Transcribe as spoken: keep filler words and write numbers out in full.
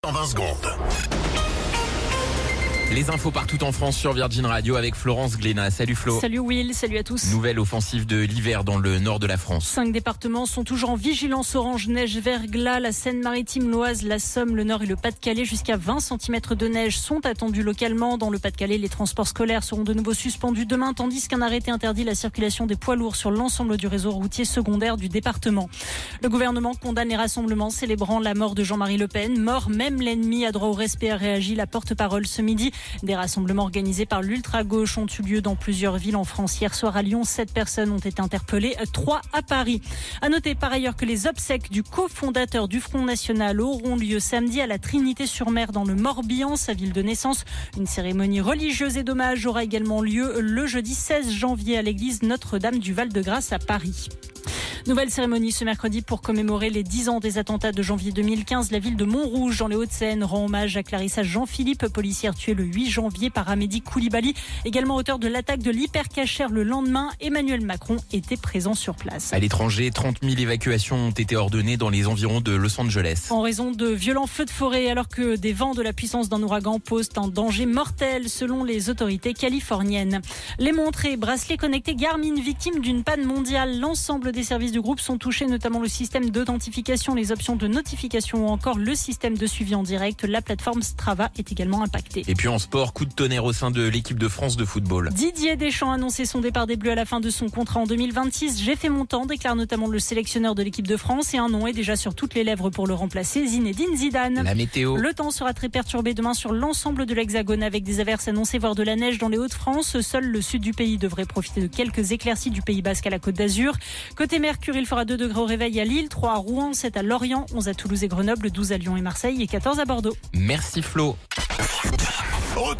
en vingt secondes. Les infos partout en France sur Virgin Radio avec Florence Glénat. Salut Flo. Salut Will, salut à tous. Nouvelle offensive de l'hiver dans le nord de la France. Cinq départements sont toujours en vigilance orange neige verglas. La Seine-Maritime, l'Oise, la Somme, le Nord et le Pas-de-Calais. Jusqu'à vingt centimètres de neige sont attendus localement. Dans le Pas-de-Calais, les transports scolaires seront de nouveau suspendus demain, tandis qu'un arrêté interdit la circulation des poids lourds sur l'ensemble du réseau routier secondaire du département. Le gouvernement condamne les rassemblements célébrant la mort de Jean-Marie Le Pen. Mort, même l'ennemi a droit au respect, a réagi la porte-parole ce midi. Des rassemblements organisés par l'ultra-gauche ont eu lieu dans plusieurs villes en France. Hier soir à Lyon, sept personnes ont été interpellées, trois à Paris. À noter par ailleurs que les obsèques du cofondateur du Front National auront lieu samedi à la Trinité-sur-Mer dans le Morbihan, sa ville de naissance. Une cérémonie religieuse et d'hommage aura également lieu le jeudi seize janvier à l'église Notre-Dame du Val-de-Grâce à Paris. Nouvelle cérémonie ce mercredi pour commémorer les dix ans des attentats de janvier deux mille quinze. La ville de Montrouge, dans les Hauts-de-Seine, rend hommage à Clarissa Jean-Philippe, policière tuée le huit janvier par Amédi Koulibaly, également auteur de l'attaque de l'Hypercacher le lendemain. Emmanuel Macron était présent sur place. À l'étranger, trente mille évacuations ont été ordonnées dans les environs de Los Angeles. En raison de violents feux de forêt, alors que des vents de la puissance d'un ouragan posent un danger mortel selon les autorités californiennes. Les montres et bracelets connectés Garmin victimes d'une panne mondiale. L'ensemble des services du groupe sont touchés, notamment le système d'authentification, les options de notification ou encore le système de suivi en direct. La plateforme Strava est également impactée. Et puis en sport, coup de tonnerre au sein de l'équipe de France de football. Didier Deschamps a annoncé son départ des Bleus à la fin de son contrat en deux mille vingt-six. J'ai fait mon temps, déclare notamment le sélectionneur de l'équipe de France, et un nom est déjà sur toutes les lèvres pour le remplacer, Zinedine Zidane. La météo. Le temps sera très perturbé demain sur l'ensemble de l'Hexagone avec des averses annoncées, voire de la neige dans les Hauts-de-France. Seul le sud du pays devrait profiter de quelques éclaircies du Pays Basque à la Côte d'Azur. Côté Mercure, il fera deux degrés au réveil à Lille, trois à Rouen, sept à Lorient, onze à Toulouse et Grenoble, douze à Lyon et Marseille et quatorze à Bordeaux. Merci Flo.